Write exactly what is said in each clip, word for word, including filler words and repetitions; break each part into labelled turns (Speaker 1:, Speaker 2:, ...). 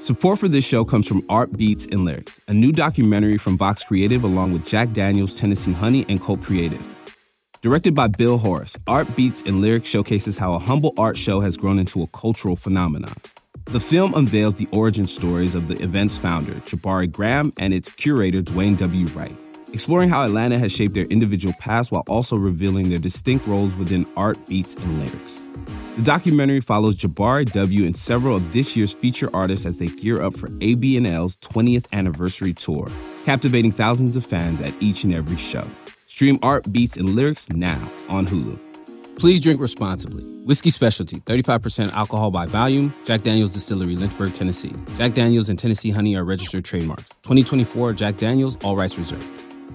Speaker 1: Support for this show comes from Art Beats and Lyrics, a new documentary from Vox Creative along with Jack Daniels, Tennessee Honey, and Cult Creative. Directed by Bill Horace, Art Beats and Lyrics showcases how a humble art show has grown into a cultural phenomenon. The film unveils the origin stories of the event's founder, Jabari Graham, and its curator, Dwayne W. Wright, exploring how Atlanta has shaped their individual paths while also revealing their distinct roles within Art Beats and Lyrics. The documentary follows Jabari W. and several of this year's feature artists as they gear up for A B N L's twentieth anniversary tour, captivating thousands of fans at each and every show. Stream Art Beats and Lyrics now on Hulu. Please drink responsibly. Whiskey Specialty, thirty-five percent alcohol by volume. Jack Daniels Distillery, Lynchburg, Tennessee. Jack Daniels and Tennessee Honey are registered trademarks. twenty twenty-four Jack Daniels, all rights reserved.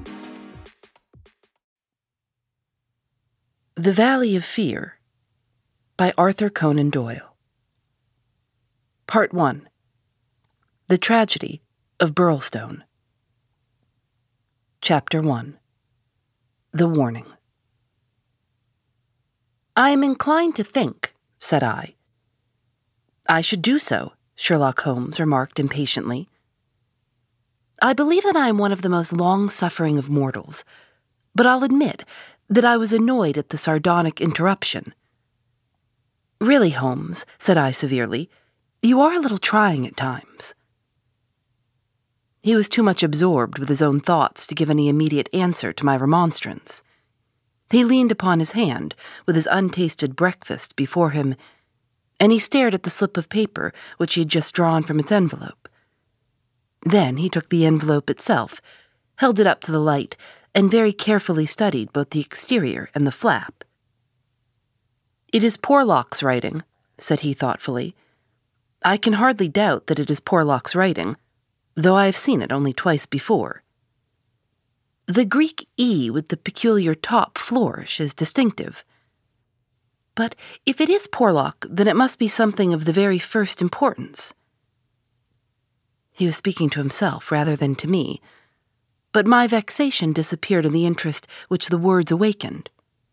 Speaker 2: The Valley of Fear by Arthur Conan Doyle. Part one. The Tragedy of Burlstone. Chapter one. The Warning. I am inclined to think, said I. I should do so, Sherlock Holmes remarked impatiently. I believe that I am one of the most long-suffering of mortals, but I'll admit that I was annoyed at the sardonic interruption. Really, Holmes, said I severely, you are a little trying at times. He was too much absorbed with his own thoughts to give any immediate answer to my remonstrance. He leaned upon his hand with his untasted breakfast before him, and he stared at the slip of paper which he had just drawn from its envelope. Then he took the envelope itself, held it up to the light, and very carefully studied both the exterior and the flap. It is Porlock's writing, said he thoughtfully. I can hardly doubt that it is Porlock's writing, though I have seen it only twice before. The Greek E with the peculiar top flourish is distinctive. But if it is Porlock, then it must be something of the very first importance. He was speaking to himself rather than to me, but my vexation disappeared in the interest which the words awakened.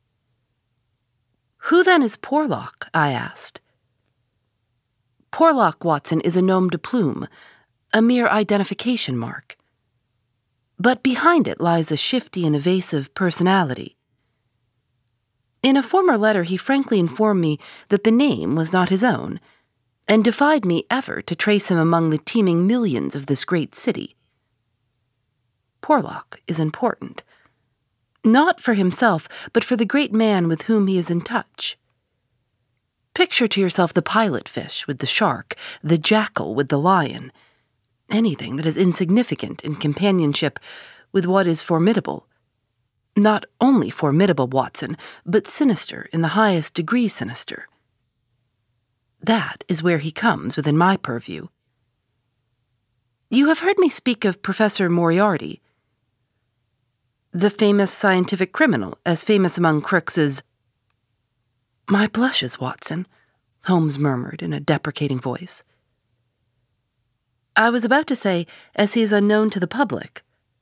Speaker 2: Who then is Porlock? I asked. Porlock, Watson, is a nom de plume, a mere identification mark. But behind it lies a shifty and evasive personality. In a former letter he frankly informed me that the name was not his own, and defied me ever to trace him among the teeming millions of this great city. Porlock is important. Not for himself, but for the great man with whom he is in touch. Picture to yourself the pilot fish with the shark, the jackal with the lion, anything that is insignificant in companionship with what is formidable. Not only formidable, Watson, but sinister in the highest degree sinister. That is where he comes within my purview. You have heard me speak of Professor Moriarty, the famous scientific criminal, as famous among crooks as... My blushes, Watson, Holmes murmured in a deprecating voice. I was about to say, as he is unknown to the public.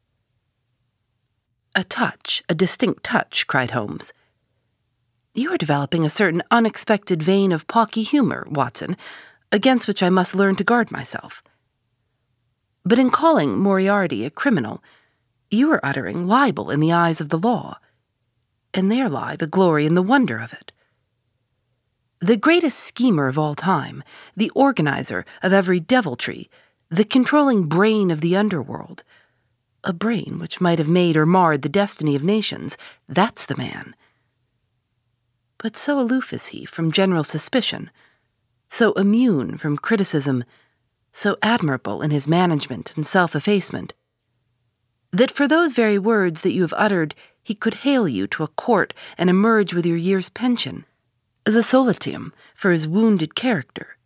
Speaker 2: A touch, a distinct touch, cried Holmes. You are developing a certain unexpected vein of pawky humor, Watson, against which I must learn to guard myself. But in calling Moriarty a criminal, you are uttering libel in the eyes of the law, and there lie the glory and the wonder of it. The greatest schemer of all time, the organizer of every deviltry, the controlling brain of the underworld, a brain which might have made or marred the destiny of nations, that's the man. But so aloof is he from general suspicion, so immune from criticism, so admirable in his management and self-effacement, that for those very words that you have uttered, he could hale you to a court and emerge with your year's pension, as a solatium for his wounded character.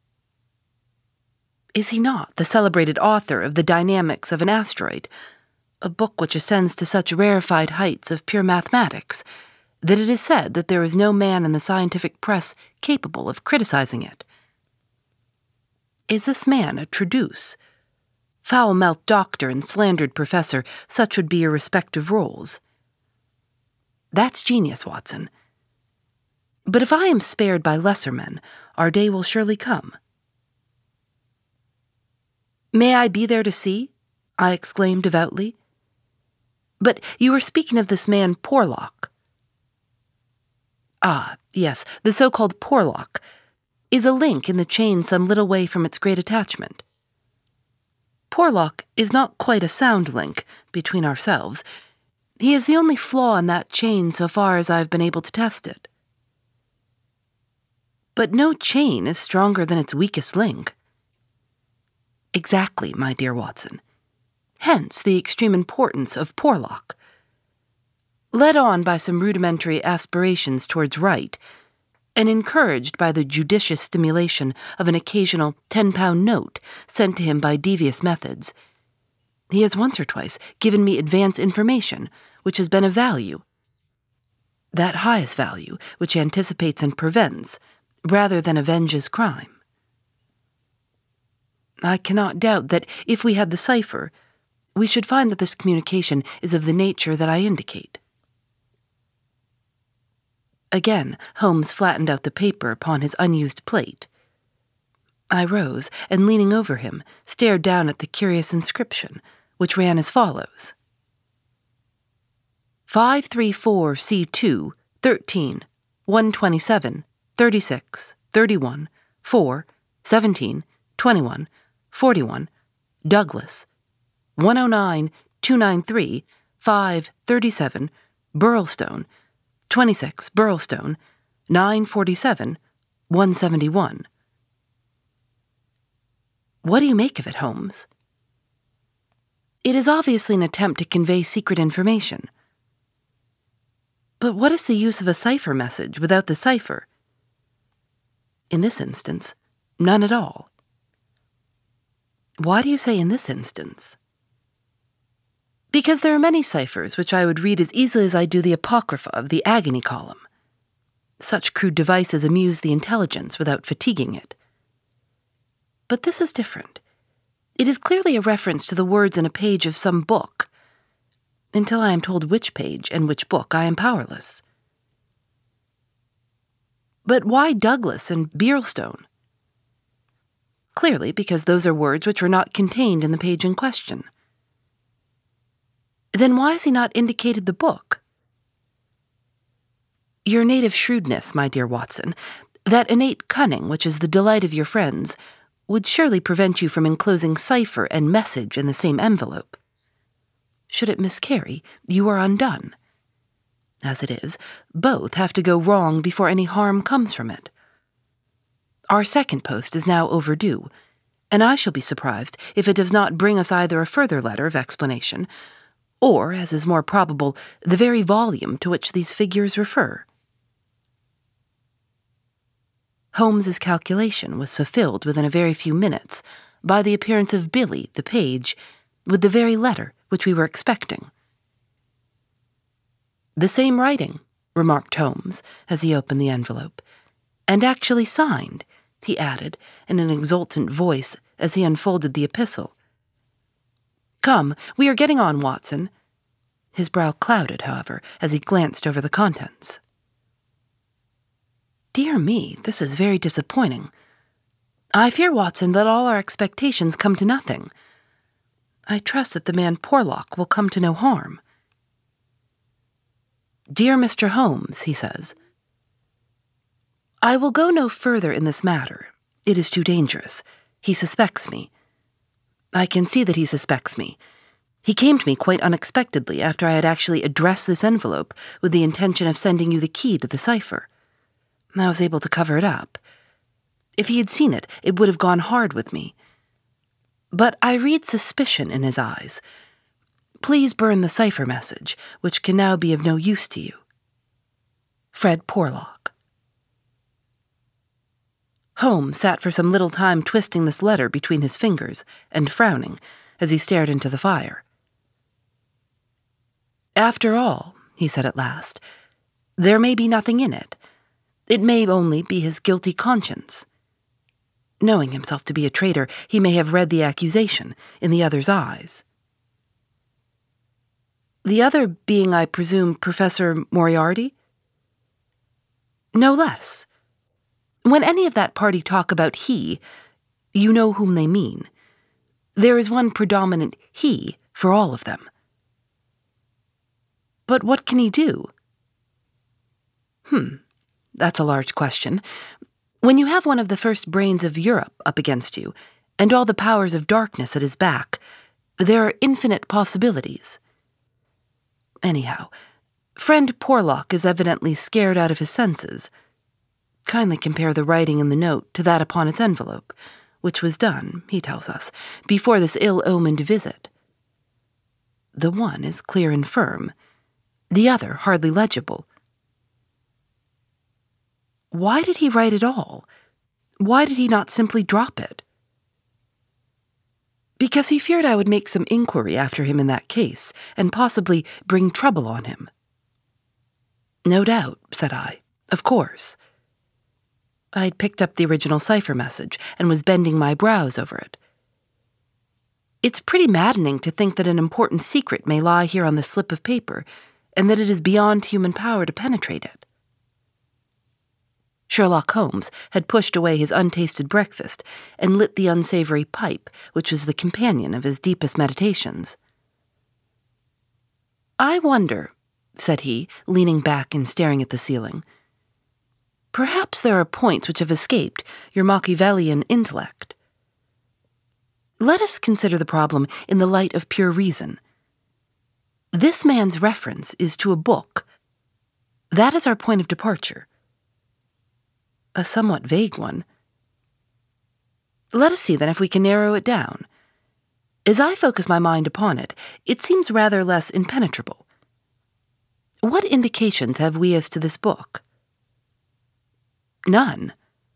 Speaker 2: Is he not the celebrated author of The Dynamics of an Asteroid, a book which ascends to such rarefied heights of pure mathematics that it is said that there is no man in the scientific press capable of criticizing it? Is this man a traduce? Foul-mouthed doctor and slandered professor, such would be your respective roles. That's genius, Watson. But if I am spared by lesser men, our day will surely come. May I be there to see? I exclaimed devoutly. But you were speaking of this man Porlock. Ah, yes, the so-called Porlock is a link in the chain some little way from its great attachment. Porlock is not quite a sound link between ourselves. He is the only flaw in that chain so far as I have been able to test it. But no chain is stronger than its weakest link. Exactly, my dear Watson. Hence the extreme importance of Porlock. Led on by some rudimentary aspirations towards right, and encouraged by the judicious stimulation of an occasional ten-pound note sent to him by devious methods, he has once or twice given me advance information which has been of value. That highest value which anticipates and prevents, rather than avenges crime. I cannot doubt that if we had the cipher, we should find that this communication is of the nature that I indicate. Again, Holmes flattened out the paper upon his unused plate. I rose, and leaning over him, stared down at the curious inscription, which ran as follows. five three four C two, thirteen, one twenty-seven, thirty-six, thirty-one, four, seventeen, twenty-one, forty-one, Douglas, one oh nine, two ninety-three, five thirty-seven, Burlstone, twenty-six, Burlstone, nine forty-seven, one seventy-one. What do you make of it, Holmes? It is obviously an attempt to convey secret information. But what is the use of a cipher message without the cipher? In this instance, none at all. Why do you say in this instance? Because there are many ciphers which I would read as easily as I do the Apocrypha of the Agony column. Such crude devices amuse the intelligence without fatiguing it. But this is different. It is clearly a reference to the words in a page of some book. Until I am told which page and which book, I am powerless. But why Douglas and Burlstone? Clearly because those are words which were not contained in the page in question. Then why has he not indicated the book? Your native shrewdness, my dear Watson, that innate cunning which is the delight of your friends, would surely prevent you from enclosing cipher and message in the same envelope. Should it miscarry, you are undone. As it is, both have to go wrong before any harm comes from it. Our second post is now overdue, and I shall be surprised if it does not bring us either a further letter of explanation, or, as is more probable, the very volume to which these figures refer. Holmes's calculation was fulfilled within a very few minutes by the appearance of Billy, the page, with the very letter which we were expecting. "The same writing," remarked Holmes, as he opened the envelope, "and actually signed," he added, in an exultant voice as he unfolded the epistle. "Come, we are getting on, Watson." His brow clouded, however, as he glanced over the contents. Dear me, this is very disappointing. I fear, Watson, that all our expectations come to nothing. I trust that the man Porlock will come to no harm. Dear Mister Holmes, he says, I will go no further in this matter. It is too dangerous. He suspects me. I can see that he suspects me. He came to me quite unexpectedly after I had actually addressed this envelope with the intention of sending you the key to the cipher. I was able to cover it up. If he had seen it, it would have gone hard with me. But I read suspicion in his eyes. Please burn the cipher message, which can now be of no use to you. Fred Porlock. Holmes sat for some little time twisting this letter between his fingers and frowning as he stared into the fire. After all, he said at last, there may be nothing in it. It may only be his guilty conscience. Knowing himself to be a traitor, he may have read the accusation in the other's eyes. The other being, I presume, Professor Moriarty? No less. When any of that party talk about he, you know whom they mean. There is one predominant he for all of them. But what can he do? Hmm, that's a large question. When you have one of the first brains of Europe up against you, and all the powers of darkness at his back, there are infinite possibilities. Anyhow, friend Porlock is evidently scared out of his senses. Kindly compare the writing in the note to that upon its envelope, which was done, he tells us, before this ill-omened visit. The one is clear and firm, the other hardly legible. Why did he write it all? Why did he not simply drop it? Because he feared I would make some inquiry after him in that case, and possibly bring trouble on him. No doubt, said I. Of course. I'd picked up the original cipher message and was bending my brows over it. It's pretty maddening to think that an important secret may lie here on this slip of paper, and that it is beyond human power to penetrate it. Sherlock Holmes had pushed away his untasted breakfast and lit the unsavory pipe, which was the companion of his deepest meditations. I wonder, said he, leaning back and staring at the ceiling. Perhaps there are points which have escaped your Machiavellian intellect. Let us consider the problem in the light of pure reason. This man's reference is to a book. That is our point of departure. A somewhat vague one. Let us see, then, if we can narrow it down. As I focus my mind upon it, it seems rather less impenetrable. What indications have we as to this book? None.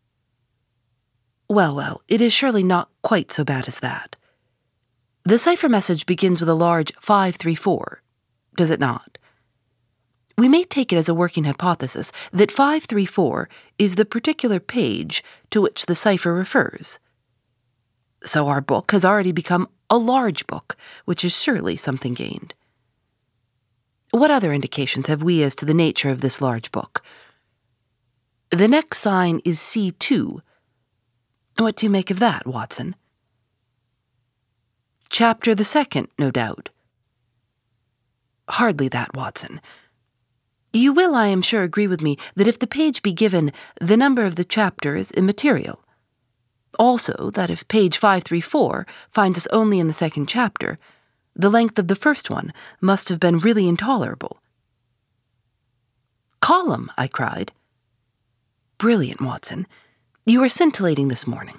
Speaker 2: Well, well, it is surely not quite so bad as that. The cipher message begins with a large five three four, does it not? We may take it as a working hypothesis that five three four is the particular page to which the cipher refers. So our book has already become a large book, which is surely something gained. What other indications have we as to the nature of this large book? The next sign is C two. What do you make of that, Watson? Chapter the second, no doubt. Hardly that, Watson. You will, I am sure, agree with me that if the page be given, the number of the chapter is immaterial. Also, that if page five three four finds us only in the second chapter, the length of the first one must have been really intolerable. Column, I cried. Brilliant, Watson. You are scintillating this morning.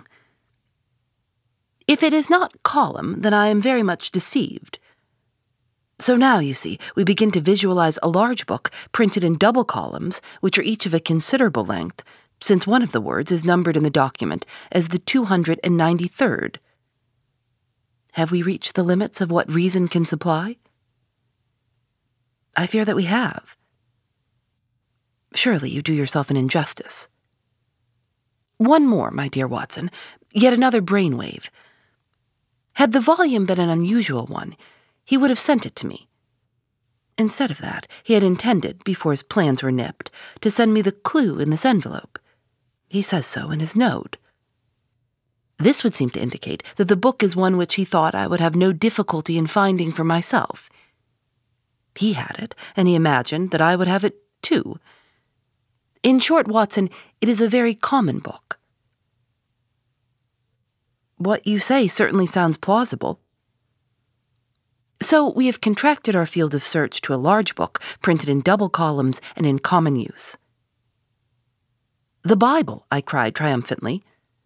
Speaker 2: If it is not column, then I am very much deceived. So now, you see, we begin to visualize a large book printed in double columns, which are each of a considerable length, since one of the words is numbered in the document as the two hundred ninety-third. Have we reached the limits of what reason can supply? I fear that we have. Surely you do yourself an injustice. One more, my dear Watson, yet another brainwave. Had the volume been an unusual one, he would have sent it to me. Instead of that, he had intended, before his plans were nipped, to send me the clue in this envelope. He says so in his note. This would seem to indicate that the book is one which he thought I would have no difficulty in finding for myself. He had it, and he imagined that I would have it too. In short, Watson, it is a very common book. What you say certainly sounds plausible. So we have contracted our field of search to a large book printed in double columns and in common use. The Bible, I cried triumphantly.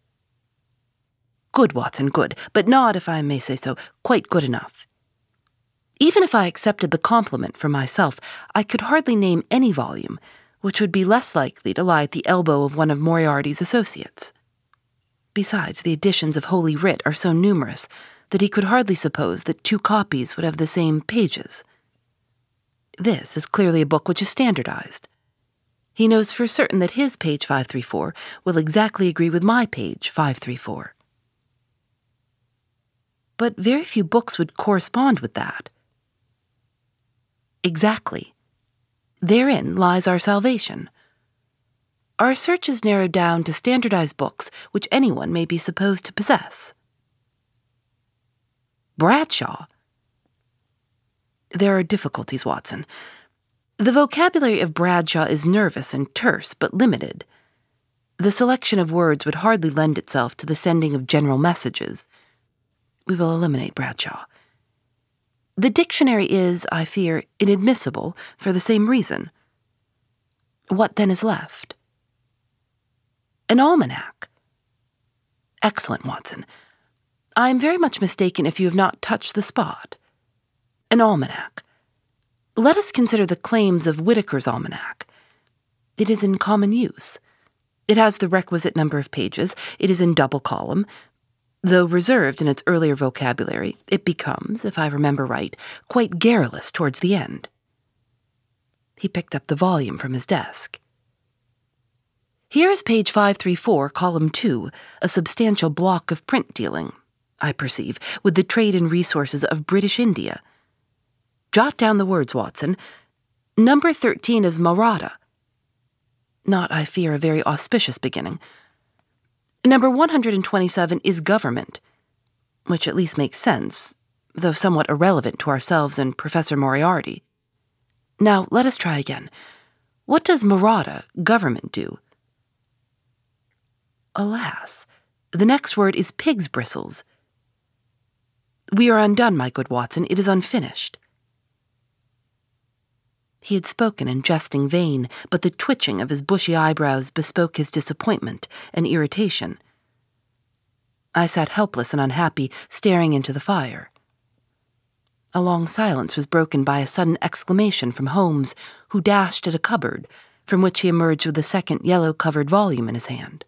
Speaker 2: Good, Watson, good, but not, if I may say so, quite good enough. Even if I accepted the compliment for myself, I could hardly name any volume which would be less likely to lie at the elbow of one of Moriarty's associates. Besides, the editions of Holy Writ are so numerous that he could hardly suppose that two copies would have the same pages. This is clearly a book which is standardized. He knows for certain that his page five three four will exactly agree with my page five three four. But very few books would correspond with that. Exactly. Therein lies our salvation. Our search is narrowed down to standardized books which anyone may be supposed to possess. Bradshaw? There are difficulties, Watson. The vocabulary of Bradshaw is nervous and terse, but limited. The selection of words would hardly lend itself to the sending of general messages. We will eliminate Bradshaw. The dictionary is, I fear, inadmissible for the same reason. What then is left? An almanac. Excellent, Watson. I am very much mistaken if you have not touched the spot. An almanac. Let us consider the claims of Whitaker's almanac. It is in common use. It has the requisite number of pages. It is in double column. Though reserved in its earlier vocabulary, it becomes, if I remember right, quite garrulous towards the end. He picked up the volume from his desk. Here is page five thirty-four, column two, a substantial block of print dealing, I perceive, with the trade and resources of British India. Jot down the words, Watson. Number thirteen is Maratha. Not, I fear, a very auspicious beginning. Number one hundred twenty-seven is government, which at least makes sense, though somewhat irrelevant to ourselves and Professor Moriarty. Now, let us try again. What does Maratha, government, do? Alas, the next word is pig's bristles. We are undone, my good Watson. It is unfinished. He had spoken in jesting vein, but the twitching of his bushy eyebrows bespoke his disappointment and irritation. I sat helpless and unhappy, staring into the fire. A long silence was broken by a sudden exclamation from Holmes, who dashed at a cupboard, from which he emerged with a second yellow-covered volume in his hand.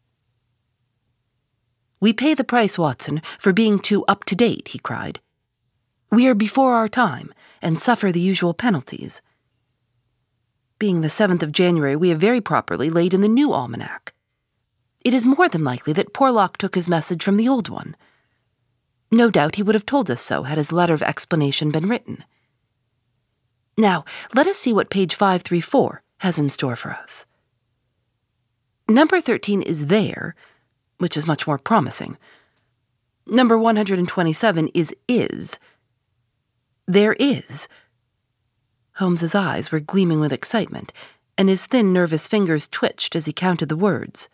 Speaker 2: "We pay the price, Watson, for being too up-to-date," he cried. "We are before our time, and suffer the usual penalties. Being the seventh of January, we have very properly laid in the new almanac. It is more than likely that Porlock took his message from the old one. No doubt he would have told us so had his letter of explanation been written. Now, let us see what page five thirty-four has in store for us. Number thirteen is there, which is much more promising. Number one hundred twenty-seven is is. There is. Holmes's eyes were gleaming with excitement, and his thin, nervous fingers twitched as he counted the words.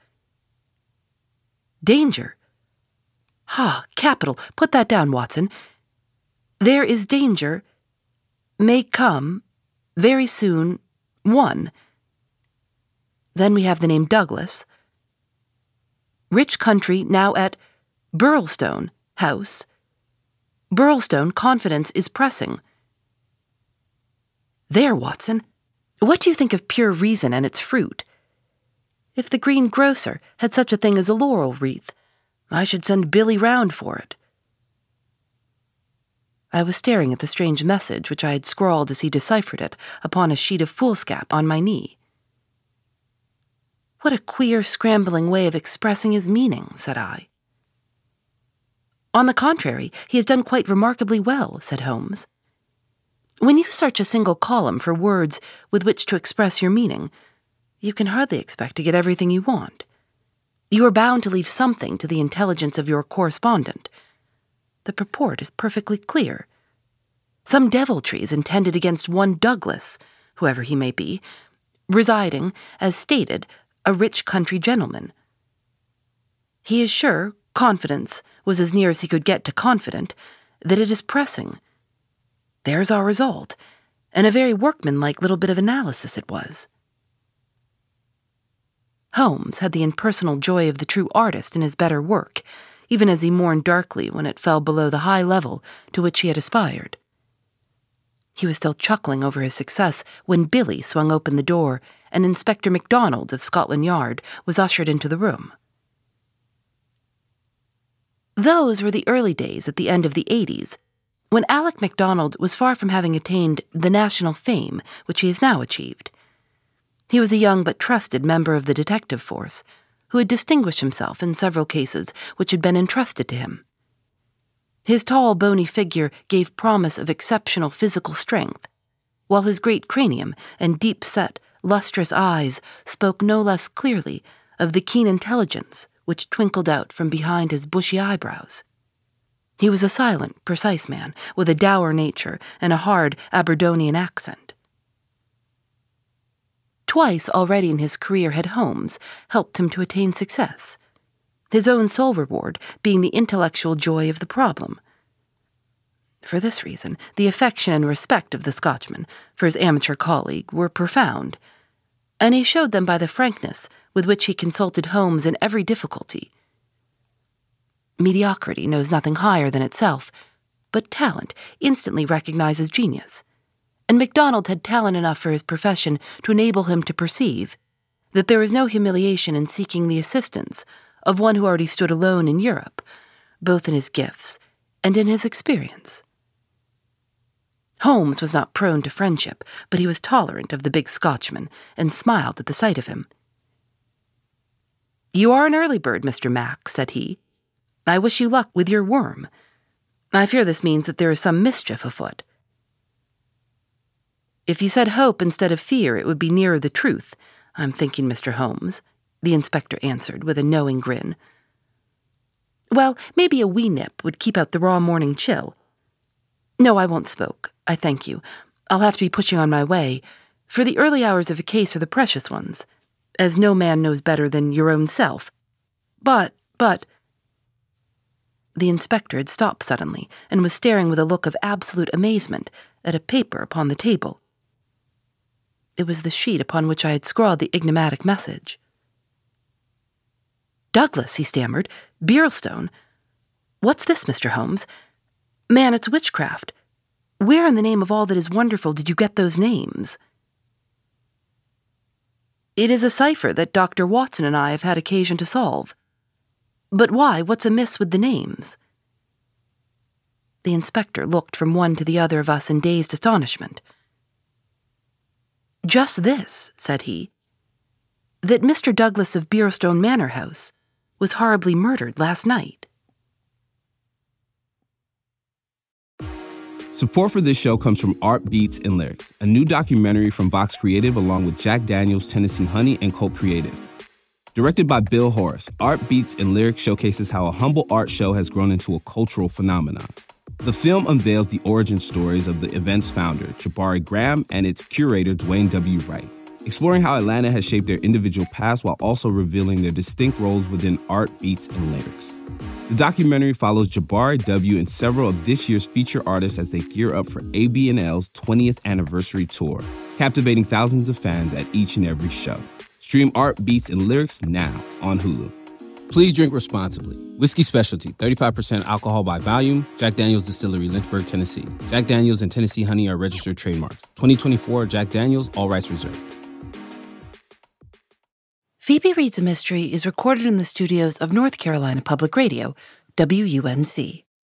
Speaker 2: Danger. Ha, capital. Put that down, Watson. There is danger. May come. Very soon. One. Then we have the name Douglas. Rich country now at Burlstone House. Burlstone, confidence is pressing. There, Watson. What do you think of pure reason and its fruit? If the greengrocer had such a thing as a laurel wreath, I should send Billy round for it. I was staring at the strange message which I had scrawled as he deciphered it upon a sheet of foolscap on my knee. What a queer, scrambling way of expressing his meaning, said I. On the contrary, he has done quite remarkably well, said Holmes. When you search a single column for words with which to express your meaning, you can hardly expect to get everything you want. You are bound to leave something to the intelligence of your correspondent. The purport is perfectly clear. Some deviltry is intended against one Douglas, whoever he may be, residing, as stated, a rich country gentleman. He is sure, confidence was as near as he could get to confident, that it is pressing. There's our result, and a very workmanlike little bit of analysis it was. Holmes had the impersonal joy of the true artist in his better work, even as he mourned darkly when it fell below the high level to which he had aspired. He was still chuckling over his success when Billy swung open the door and Inspector MacDonald of Scotland Yard was ushered into the room. Those were the early days at the end of the eighties, when Alec MacDonald was far from having attained the national fame which he has now achieved. He was a young but trusted member of the detective force, who had distinguished himself in several cases which had been entrusted to him. His tall, bony figure gave promise of exceptional physical strength, while his great cranium and deep-set, lustrous eyes spoke no less clearly of the keen intelligence which twinkled out from behind his bushy eyebrows. He was a silent, precise man, with a dour nature and a hard Aberdonian accent. Twice already in his career had Holmes helped him to attain success, his own sole reward being the intellectual joy of the problem. For this reason, the affection and respect of the Scotchman for his amateur colleague were profound, and he showed them by the frankness with which he consulted Holmes in every difficulty. Mediocrity knows nothing higher than itself, but talent instantly recognizes genius, and MacDonald had talent enough for his profession to enable him to perceive that there is no humiliation in seeking the assistance of one who already stood alone in Europe, both in his gifts and in his experience. Holmes was not prone to friendship, but he was tolerant of the big Scotchman and smiled at the sight of him. "You are an early bird, Mister Mac," said he. "I wish you luck with your worm. I fear this means that there is some mischief afoot." "If you said hope instead of fear, it would be nearer the truth, I'm thinking, Mister Holmes," the inspector answered with a knowing grin. "Well, maybe a wee nip would keep out the raw morning chill. No, I won't smoke. I thank you. I'll have to be pushing on my way, for the early hours of a case are the precious ones, as no man knows better than your own self. But, but... The inspector had stopped suddenly and was staring with a look of absolute amazement at a paper upon the table. It was the sheet upon which I had scrawled the enigmatic message. "Douglas," he stammered. "Birlstone. What's this, Mister Holmes? Man, it's witchcraft. Where in the name of all that is wonderful did you get those names?" "It is a cipher that Doctor Watson and I have had occasion to solve. But why? What's amiss with the names?" The inspector looked from one to the other of us in dazed astonishment. "Just this," said he, "that Mister Douglas of Birlstone Manor House was horribly murdered last night."
Speaker 1: Support for this show comes from Art Beats and Lyrics, a new documentary from Vox Creative along with Jack Daniels, Tennessee Honey, and Colt Creative. Directed by Bill Horace, Art Beats and Lyrics showcases how a humble art show has grown into a cultural phenomenon. The film unveils the origin stories of the event's founder, Jabari Graham, and its curator, Dwayne W. Wright, exploring how Atlanta has shaped their individual paths while also revealing their distinct roles within art, beats, and lyrics. The documentary follows Jabari W. and several of this year's feature artists as they gear up for A B N L's twentieth anniversary tour, captivating thousands of fans at each and every show. Stream Art, Beats, and Lyrics now on Hulu. Please drink responsibly. Whiskey Specialty, thirty-five percent alcohol by volume. Jack Daniels Distillery, Lynchburg, Tennessee. Jack Daniels and Tennessee Honey are registered trademarks. twenty twenty-four Jack Daniels, all rights reserved.
Speaker 2: Phoebe Reads a Mystery is recorded in the studios of North Carolina Public Radio, W U N C.